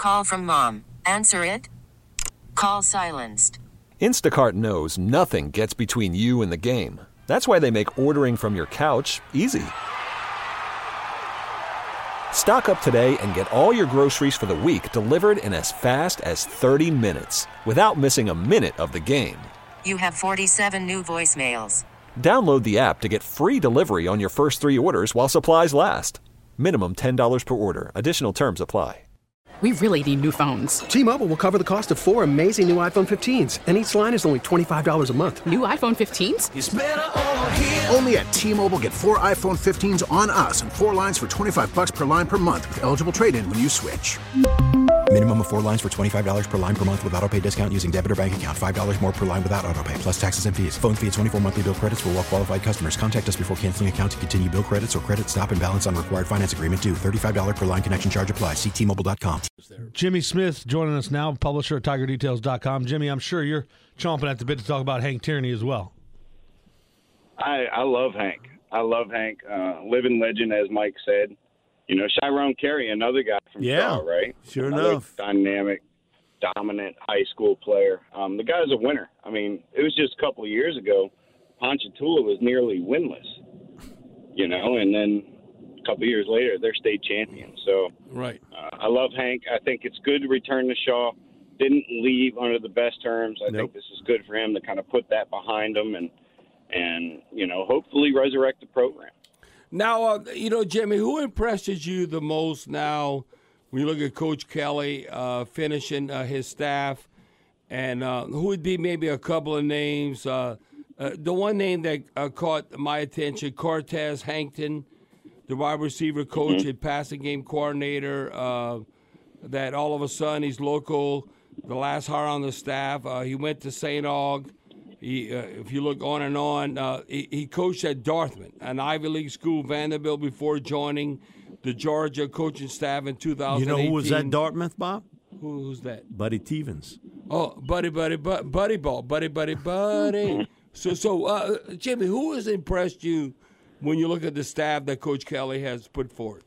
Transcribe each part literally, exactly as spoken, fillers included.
Call from mom. Answer it. Call silenced. Instacart knows nothing gets between you and the game. That's why they make ordering from your couch easy. Stock up today and get all your groceries for the week delivered in as fast as thirty minutes without missing a minute of the game. You have forty-seven new voicemails. Download the app to get free delivery on your first three orders while supplies last. Minimum ten dollars per order. Additional terms apply. We really need new phones. T-Mobile will cover the cost of four amazing new iPhone fifteens, and each line is only twenty-five dollars a month. New iPhone fifteens? It's better over here. Only at T-Mobile, get four iPhone fifteens on us and four lines for twenty-five bucks per line per month with eligible trade-in when you switch. Minimum of four lines for twenty-five dollars per line per month with autopay discount using debit or bank account. five dollars more per line without autopay, plus taxes and fees. Phone fee at twenty-four monthly bill credits for well-qualified customers. Contact us before canceling account to continue bill credits or credit stop and balance on required finance agreement due. thirty-five dollars per line connection charge applies. See T Mobile dot com. Jimmy Smith joining us now, publisher at Tiger Details dot com. Jimmy, I'm sure you're chomping at the bit to talk about Hank Tierney as well. I, I love Hank. I love Hank. Uh, living legend, as Mike said. You know, Chiron Carey, another guy from yeah, Shaw, right? Sure another enough. Dynamic, dominant high school player. Um, the guy's a winner. I mean, it was just a couple of years ago, Ponchatoula was nearly winless, you know, and then a couple of years later, they're state champions. So right. uh, I love Hank. I think it's good to return to Shaw. Didn't leave under the best terms. I Nope. think this is good for him to kind of put that behind him and, and you know, hopefully resurrect the program. Now, uh, you know, Jimmy, who impresses you the most now when you look at Coach Kelly uh, finishing uh, his staff? And uh, who would be maybe a couple of names? Uh, uh, the one name that uh, caught my attention, Cortez Hankton, the wide receiver coach Mm-hmm. and passing game coordinator, uh, that all of a sudden he's local, the last hire on the staff. Uh, he went to Saint Aug. He, uh, if you look on and on, uh, he, he coached at Dartmouth, an Ivy League school, Vanderbilt, before joining the Georgia coaching staff in two thousand eighteen. You know who was at Dartmouth, Bob? Who, who's that? Buddy Stevens. Oh, buddy, buddy, buddy, buddy ball, buddy, buddy, buddy. so, so, uh, Jimmy, who has impressed you when you look at the staff that Coach Kelly has put forth?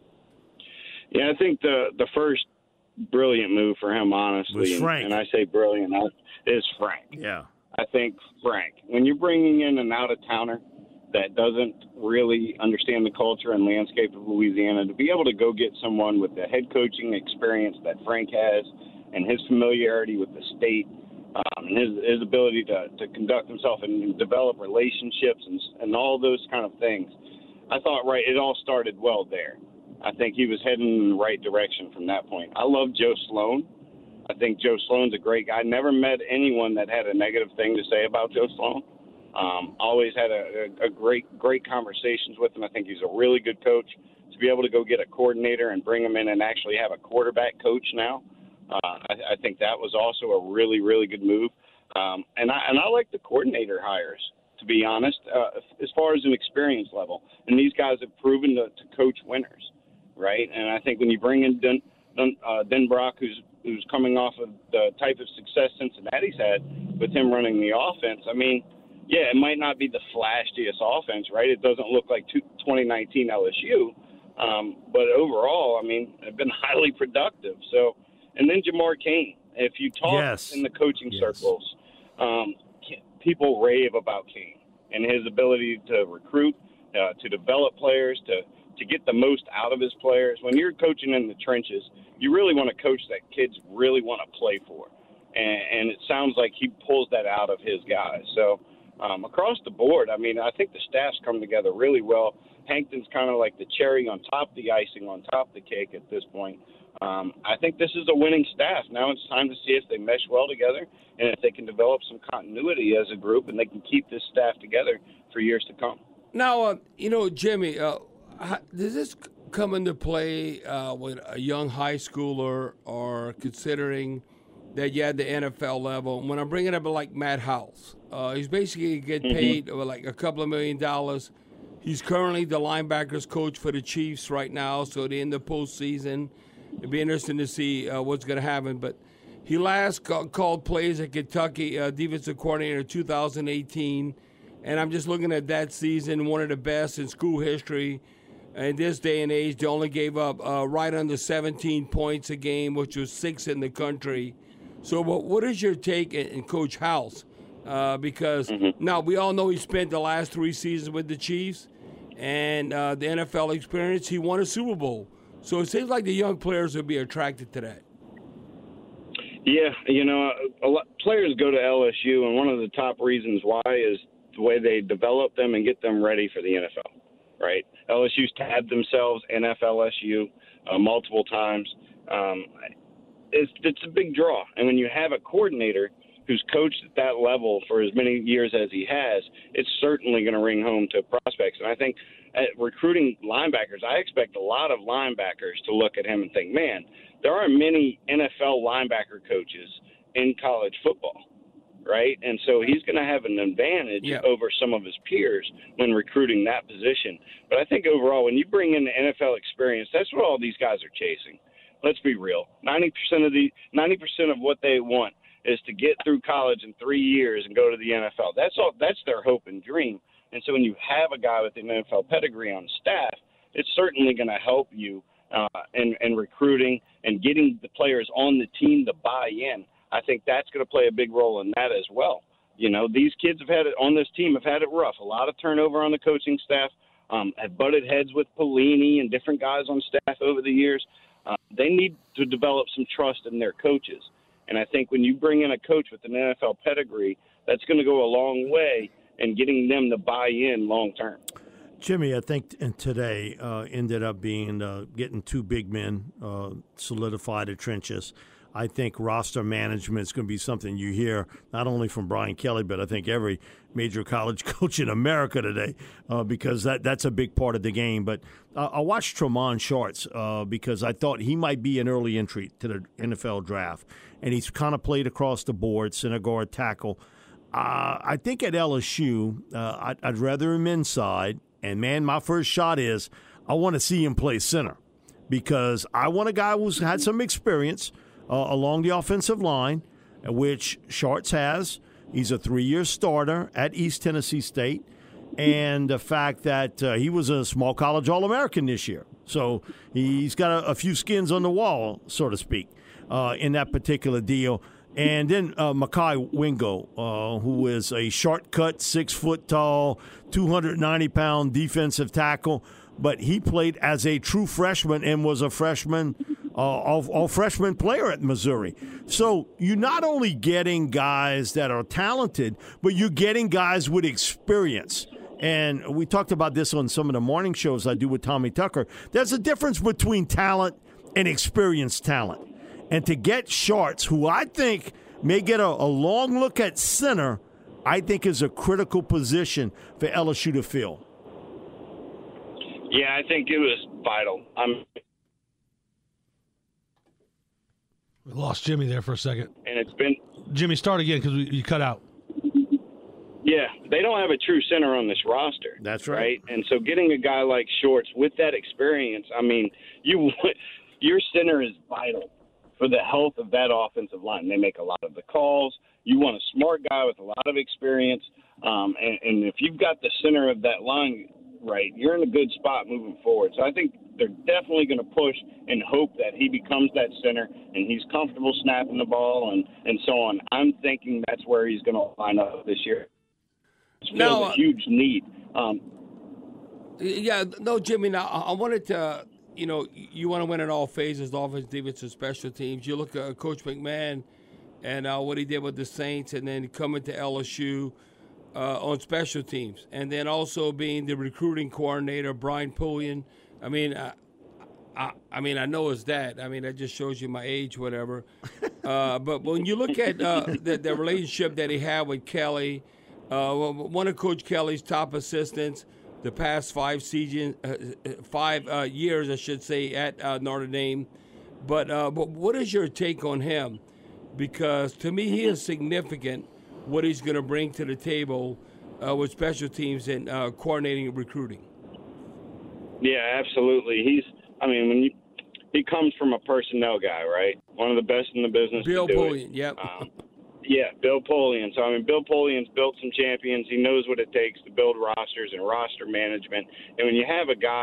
Yeah, I think the the first brilliant move for him, honestly, Was and, Frank. and I say brilliant, is Frank. Yeah. I think Frank, when you're bringing in an out-of-towner that doesn't really understand the culture and landscape of Louisiana, to be able to go get someone with the head coaching experience that Frank has and his familiarity with the state um, and his, his ability to, to conduct himself and develop relationships and, and all those kind of things, I thought, right, it all started well there. I think he was heading in the right direction from that point. I love Joe Sloan. I think Joe Sloan's a great guy. Never met anyone that had a negative thing to say about Joe Sloan. Um, always had a, a, a great, great conversations with him. I think he's a really good coach. To be able to go get a coordinator and bring him in and actually have a quarterback coach now, uh, I, I think that was also a really, really good move. Um, and I and I like the coordinator hires, to be honest, uh, as far as an experience level. And these guys have proven to, to coach winners, right? And I think when you bring in Den, Den, uh, Denbrock, who's who's coming off of the type of success Cincinnati's had with him running the offense, I mean, yeah, it might not be the flashiest offense, right? It doesn't look like twenty nineteen L S U, um, but overall, I mean, it's been highly productive. So, and then Jamar Cain. If you talk Yes. in the coaching Yes. circles, um, people rave about Cain and his ability to recruit, uh, to develop players, to to get the most out of his players. When you're coaching in the trenches, you really want to coach that kids really want to play for. And, and it sounds like he pulls that out of his guys. So um, across the board, I mean, I think the staff's come together really well. Hankton's kind of like the cherry on top, the icing on top of the cake at this point. Um, I think this is a winning staff. Now it's time to see if they mesh well together and if they can develop some continuity as a group and they can keep this staff together for years to come. Now, uh, you know, Jimmy, uh, how, does this come into play uh, when a young high schooler or considering that you had the N F L level? When I'm bringing up like Matt House, uh, he's basically get paid mm-hmm. like a couple of million dollars. He's currently the linebackers coach for the Chiefs right now, so they're in the postseason. It'd be interesting to see uh, what's going to happen. But he last ca- called plays at Kentucky, uh, defensive coordinator in two thousand eighteen. And I'm just looking at that season, one of the best in school history. in this day and age, they only gave up uh, right under seventeen points a game, which was sixth in the country. So what, what is your take in, in Coach House? Uh, because mm-hmm. now we all know he spent the last three seasons with the Chiefs and uh, the N F L experience. He won a Super Bowl. So it seems like the young players would be attracted to that. Yeah, you know, a lot, players go to L S U, and one of the top reasons why is the way they develop them and get them ready for the N F L, right? L S U's tabbed themselves N F L S U uh, multiple times. Um, it's, it's a big draw. And when you have a coordinator who's coached at that level for as many years as he has, it's certainly going to ring home to prospects. And I think at recruiting linebackers, I expect a lot of linebackers to look at him and think, man, there aren't many N F L linebacker coaches in college football, right? And so he's going to have an advantage yeah. over some of his peers when recruiting that position. But I think overall, when you bring in the N F L experience, that's what all these guys are chasing. Let's be real. ninety percent of the ninety percent of what they want is to get through college in three years and go to the N F L. That's all. That's their hope and dream. And so when you have a guy with an N F L pedigree on staff, it's certainly going to help you uh, in, in recruiting and getting the players on the team to buy in. I think that's going to play a big role in that as well. You know, these kids have had it on this team have had it rough. A lot of turnover on the coaching staff. Um, have butted heads with Pelini and different guys on staff over the years. Uh, they need to develop some trust in their coaches. And I think when you bring in a coach with an N F L pedigree, that's going to go a long way in getting them to buy in long term. Jimmy, I think and today uh, ended up being uh, getting two big men uh, solidified the trenches. I think roster management is going to be something you hear not only from Brian Kelly, but I think every major college coach in America today, uh, because that that's a big part of the game. But uh, I watched Tremont Shorts uh, because I thought he might be an early entry to the N F L draft, and he's kind of played across the board, center guard, tackle. Uh, I think at L S U, uh, I'd, I'd rather him inside. And, man, my first shot is I want to see him play center because I want a guy who's had some experience uh, along the offensive line, which Shorts has. He's a three-year starter at East Tennessee State. And the fact that uh, he was a small college All-American this year. So he's got a, a few skins on the wall, so to speak, uh, in that particular deal. And then uh, Mekhi Wingo, uh, who is a shortcut, six-foot-tall, two hundred ninety pound defensive tackle. But he played as a true freshman and was a freshman, uh, all, all freshman player at Missouri. So you're not only getting guys that are talented, but you're getting guys with experience. And we talked about this on some of the morning shows I do with Tommy Tucker. There's a difference between talent and experienced talent. And to get Shorts, who I think may get a, a long look at center, I think is a critical position for L S U to fill. Yeah, I think it was vital. I'm. We lost Jimmy there for a second. And it's been. Jimmy, start again because you cut out. Yeah, they don't have a true center on this roster. That's right. right? And so getting a guy like Shorts with that experience, I mean, you your center is vital for the health of that offensive line. They make a lot of the calls. You want a smart guy with a lot of experience. Um, and, and if you've got the center of that line right, you're in a good spot moving forward. So I think they're definitely going to push and hope that he becomes that center and he's comfortable snapping the ball and, and so on. I'm thinking that's where he's going to line up this year. It's now, a huge need. Um, yeah, no, Jimmy, now I wanted to – you know, you want to win in all phases, offense, defense, and special teams. You look at Coach McMahon and uh, what he did with the Saints and then coming to L S U uh, on special teams. And then also being the recruiting coordinator, Brian Pullian. I mean, I, I, I mean, I know it's that. I mean, that just shows you my age, whatever. Uh, but when you look at uh, the, the relationship that he had with Kelly, uh, one of Coach Kelly's top assistants, the past five season, uh, five uh, years, I should say, at uh, Notre Dame. But uh, but what is your take on him? Because to me, he is significant. What he's going to bring to the table uh, with special teams and uh, coordinating recruiting. Yeah, absolutely. He's. I mean, when you, he comes from a personnel guy, right? One of the best in the business. Bill to do Pullian. It. Yep. Um, Yeah, Bill Pullian. So, I mean, Bill Pullian's built some champions. He knows what it takes to build rosters and roster management. And when you have a guy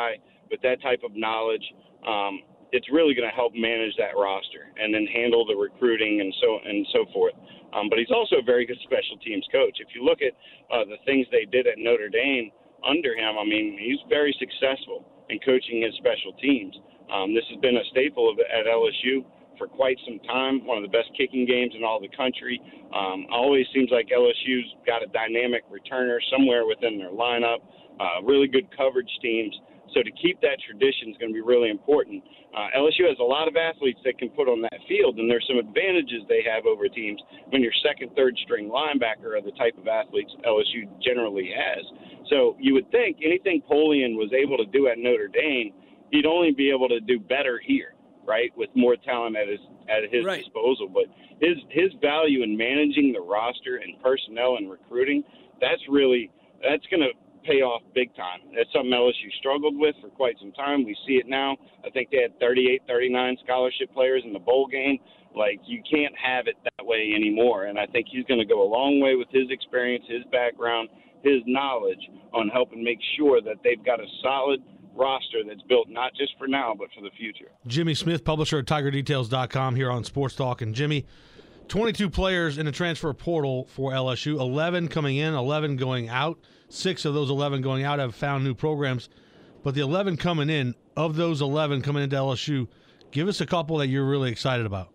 with that type of knowledge, um, it's really going to help manage that roster and then handle the recruiting and so and so forth. Um, but he's also a very good special teams coach. If you look at uh, the things they did at Notre Dame under him, I mean, he's very successful in coaching his special teams. Um, this has been a staple of, at L S U for quite some time, one of the best kicking games in all the country. Um, always seems like L S U's got a dynamic returner somewhere within their lineup, uh, really good coverage teams. So to keep that tradition is going to be really important. Uh, L S U has a lot of athletes that can put on that field, and there's some advantages they have over teams when your second, third string linebacker are the type of athletes L S U generally has. So you would think anything Polian was able to do at Notre Dame, he'd only be able to do better here, right, with more talent at his at his right. disposal. But his his value in managing the roster and personnel and recruiting, that's really that's going to pay off big time. That's something L S U struggled with for quite some time. We see it now. I think they had thirty-eight, thirty-nine scholarship players in the bowl game. Like, you can't have it that way anymore. And I think he's going to go a long way with his experience, his background, his knowledge on helping make sure that they've got a solid roster that's built not just for now but for the future. Jimmy Smith, publisher at Tiger Details dot com, here on Sports Talk. And Jimmy, twenty-two players in the transfer portal for L S U, eleven coming in, eleven going out. Six of those eleven going out have found new programs. But the eleven coming in, of those eleven coming into L S U, give us a couple that you're really excited about.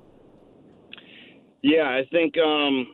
Yeah, I think um,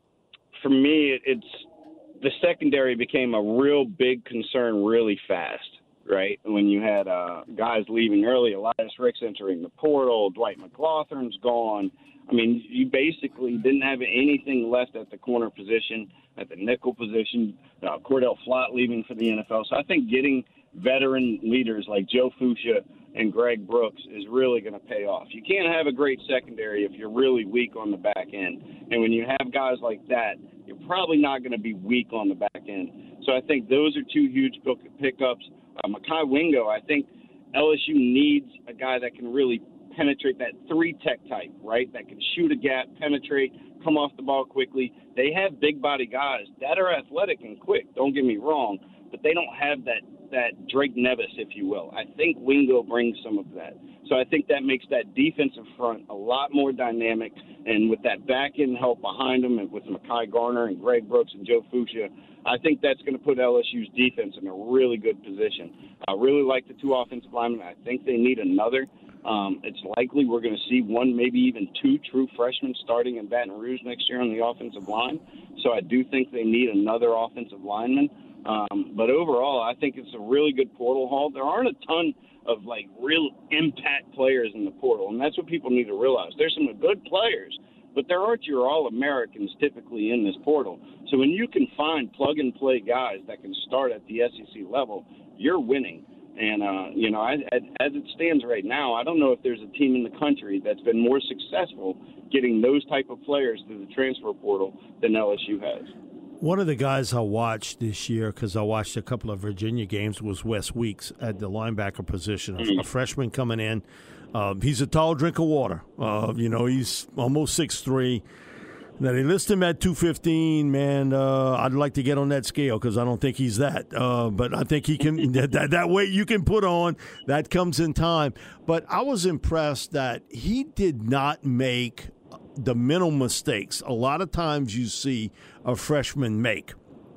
for me, it's the secondary became a real big concern really fast, right? When you had uh, guys leaving early, Elias Ricks entering the portal, Dwight McLaughlin's gone. I mean, you basically didn't have anything left at the corner position, at the nickel position. Uh, Cordell Flott leaving for the N F L. So I think getting veteran leaders like Joe Fuchsia and Greg Brooks is really going to pay off. You can't have a great secondary if you're really weak on the back end. And when you have guys like that, you're probably not going to be weak on the back end. So I think those are two huge pickups. Uh, Mekhi Wingo, I think L S U needs a guy that can really penetrate that three-tech type, right, that can shoot a gap, penetrate, come off the ball quickly. They have big-body guys that are athletic and quick, don't get me wrong, but they don't have that, that Drake Nevis, if you will. I think Wingo brings some of that. So I think that makes that defensive front a lot more dynamic, and with that back-end help behind them and with Mekhi Garner and Greg Brooks and Joe Fuchsia, I think that's going to put L S U's defense in a really good position. I really like the two offensive linemen. I think they need another. Um, it's likely we're going to see one, maybe even two true freshmen starting in Baton Rouge next year on the offensive line. So I do think they need another offensive lineman. Um, but overall, I think it's a really good portal haul. There aren't a ton of, like, real impact players in the portal, and that's what people need to realize. There's some good players, but there aren't your All-Americans typically in this portal. So when you can find plug-and-play guys that can start at the S E C level, you're winning. And, uh, you know, I, as it stands right now, I don't know if there's a team in the country that's been more successful getting those type of players through the transfer portal than L S U has. One of the guys I watched this year, because I watched a couple of Virginia games, was Wes Weeks at the linebacker position, mm-hmm. a freshman coming in. Uh, he's a tall drink of water. Uh, you know, he's almost six three. Now, they list him at two fifteen, man. Uh, I'd like to get on that scale because I don't think he's that. Uh, but I think he can. that, that, that weight you can put on, that comes in time. But I was impressed that he did not make the mental mistakes a lot of times you see a freshman make.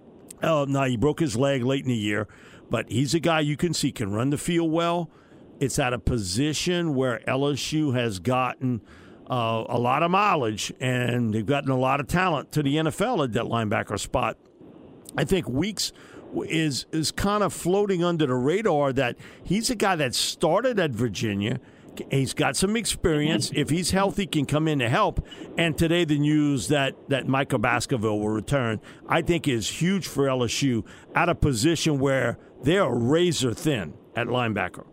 Uh, now, he broke his leg late in the year, but he's a guy you can see can run the field well. It's at a position where L S U has gotten Uh, a lot of mileage, and they've gotten a lot of talent to the N F L at that linebacker spot. I think Weeks is is kind of floating under the radar that he's a guy that started at Virginia. He's got some experience. If he's healthy, can come in to help. And today the news that, that Micah Baskerville will return, I think is huge for L S U at a position where they're razor thin at linebacker.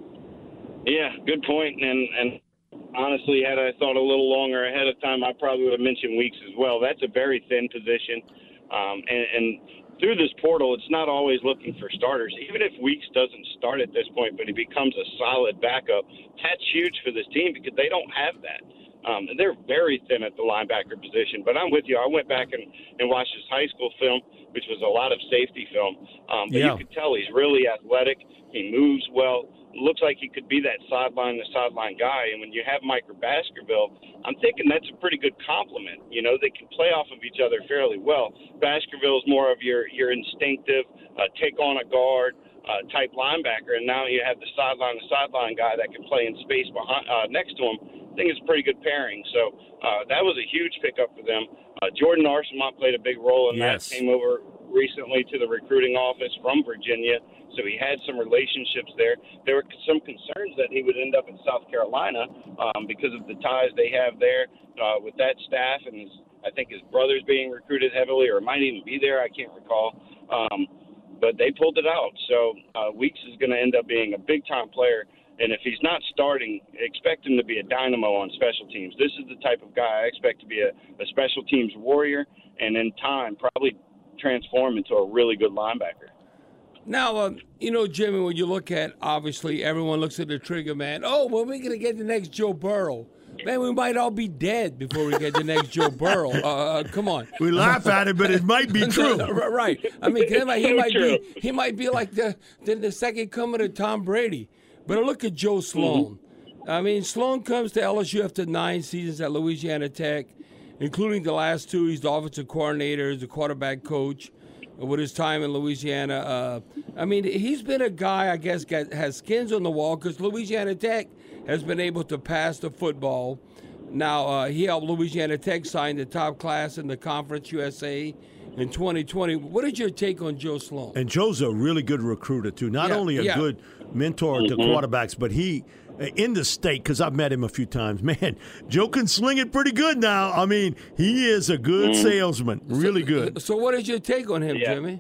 Yeah, good point. And, and honestly, had I thought a little longer ahead of time, I probably would have mentioned Weeks as well. That's a very thin position. Um, and, and through this portal, it's not always looking for starters. Even if Weeks doesn't start at this point, but he becomes a solid backup, that's huge for this team because they don't have that. Um, they're very thin at the linebacker position. But I'm with you. I went back and, and watched his high school film, which was a lot of safety film. Um, but Yeah. you could tell he's really athletic. He moves well. Looks like he could be that sideline to sideline guy. And when you have Micah Baskerville, I'm thinking that's a pretty good compliment. You know, they can play off of each other fairly well. Baskerville's more of your, your instinctive, uh, take on a guard uh, type linebacker. And now you have the sideline to sideline guy that can play in space behind, uh, next to him. I think it's a pretty good pairing. So uh, that was a huge pickup for them. Uh, Jordan Archamont played a big role in Yes. that. Came over recently to the recruiting office from Virginia, so he had some relationships there. There were some concerns that he would end up in South Carolina um, because of the ties they have there uh, with that staff, and his, I think his brother's being recruited heavily, or might even be there. I can't recall. Um, but they pulled it out. So uh, Weeks is going to end up being a big-time player. And if he's not starting, expect him to be a dynamo on special teams. This is the type of guy I expect to be a, a special teams warrior, and in time probably transform into a really good linebacker. Now, um, you know, Jimmy, when you look at, obviously, everyone looks at the trigger man. Oh, well, we're going to get the next Joe Burrow. Man, we might all be dead before we get the next Joe Burrow. Uh, come on. We laugh at it, but it might be true. Right. I mean, he might, he So might true. be he might be like the, the the second coming of Tom Brady. But look at Joe Sloan. Mm-hmm. I mean, Sloan comes to L S U after nine seasons at Louisiana Tech, including the last two. He's the offensive coordinator, he's the quarterback coach with his time in Louisiana. Uh, I mean, he's been a guy, I guess, got, has skins on the wall because Louisiana Tech has been able to pass the football. Now, uh, he helped Louisiana Tech sign the top class in the Conference U S A in twenty twenty. What is your take on Joe Sloan? And Joe's a really good recruiter, too. Not Yeah, only a yeah. good mentor to quarterbacks, but he, in the state, because I've met him a few times, man, Joe can sling it pretty good now. I mean, he is a good salesman, really good. So what is your take on him, Yeah. Jimmy?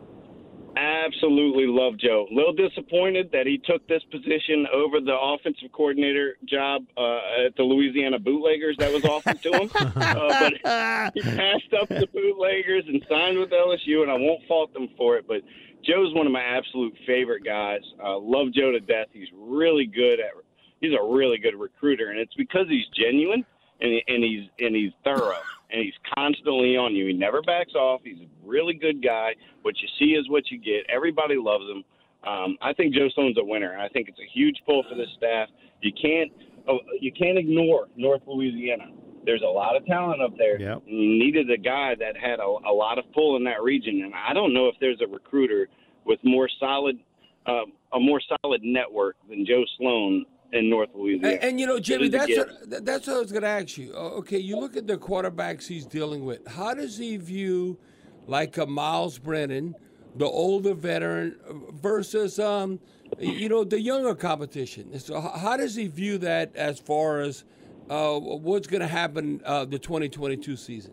Absolutely love Joe. A little disappointed that he took this position over the offensive coordinator job uh, at the Louisiana Bootleggers that was offered to him. uh, but he passed up the Bootleggers and signed with L S U, and I won't fault them for it. But Joe's one of my absolute favorite guys. Uh, love Joe to death. He's really good at – he's a really good recruiter, and it's because he's genuine and, he, and he's and he's thorough. And he's constantly on you. He never backs off. He's a really good guy. What you see is what you get. Everybody loves him. Um, I think Joe Sloan's a winner, and I think it's a huge pull for this staff. You can't oh, you can't ignore North Louisiana. There's a lot of talent up there. Yep. And you needed a guy that had a, a lot of pull in that region, and I don't know if there's a recruiter with more solid uh, a more solid network than Joe Sloan in North Louisiana. And, and you know, Jimmy, It is a that's gift. what, that's what I was going to ask you. Uh, Okay, you look at the quarterbacks he's dealing with. How does he view, like a Miles Brennan, the older veteran, versus, um, you know, the younger competition? So h- how does he view that as far as uh, what's going to happen uh, the twenty twenty-two season?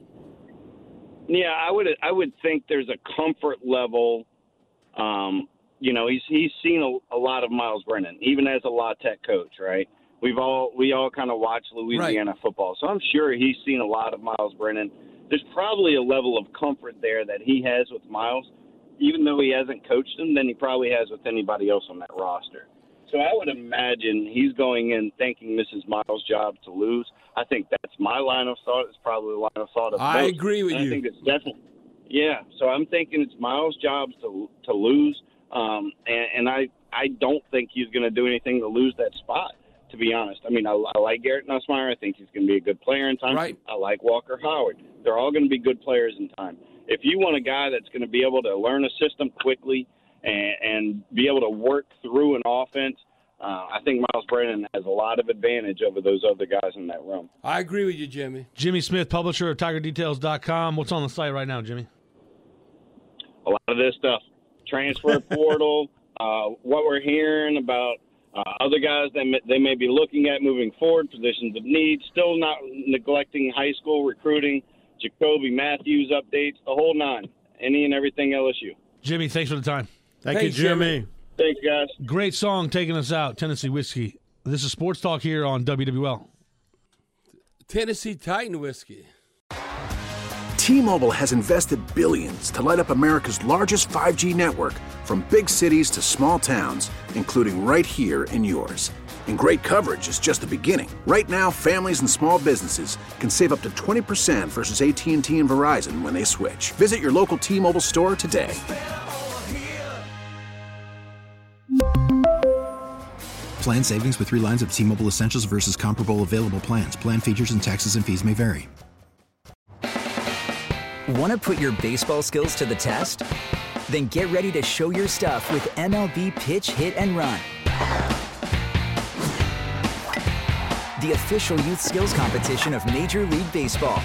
Yeah, I would I would think there's a comfort level. Um, you know, he's he's seen a, a lot of Miles Brennan, even as a La Tech coach, right? We've all we all kind of watch Louisiana Right. football, so I'm sure he's seen a lot of Miles Brennan. There's probably a level of comfort there that he has with Miles, even though he hasn't coached him, than he probably has with anybody else on that roster. So I would imagine he's going in thinking this is Miles' job to lose. I think that's my line of thought. It's probably the line of thought of I most. agree with And you. I think it's definitely, yeah. So I'm thinking it's Miles' job to to lose, um, and, and I I don't think he's going to do anything to lose that spot. To be honest, I mean I, I like Garrett Nussmeier. I think he's going to be a good player in time. Right. I like Walker Howard. They're all going to be good players in time. If you want a guy that's going to be able to learn a system quickly and, and be able to work through an offense, uh, I think Miles Brennan has a lot of advantage over those other guys in that room. I agree with you, Jimmy. Jimmy Smith, publisher of Tiger Details dot com. What's on the site right now, Jimmy? A lot of this stuff, transfer portal, uh, what we're hearing about uh, other guys that may, they may be looking at moving forward, positions of need, still not neglecting high school recruiting, Jacoby Matthews updates, the whole nine, any and everything L S U. Jimmy, thanks for the time. Thank Thanks, you, Jimmy. Jimmy. Thanks, guys. Great song taking us out, Tennessee Whiskey. This is Sports Talk here on W W L. Tennessee Titan whiskey. T-Mobile has invested billions to light up America's largest five G network, from big cities to small towns, including right here in yours. And great coverage is just the beginning. Right now, families and small businesses can save up to twenty percent versus A T and T and Verizon when they switch. Visit your local T-Mobile store today. Plan savings with three lines of T-Mobile Essentials versus comparable available plans. Plan features and taxes and fees may vary. Want to put your baseball skills to the test? Then get ready to show your stuff with M L B Pitch, Hit, and Run. The official youth skills competition of Major League Baseball.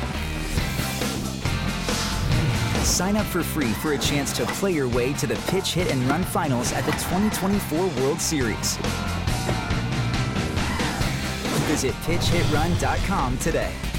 Sign up for free for a chance to play your way to the Pitch, Hit, and Run finals at the twenty twenty-four World Series. Visit pitch hit run dot com today.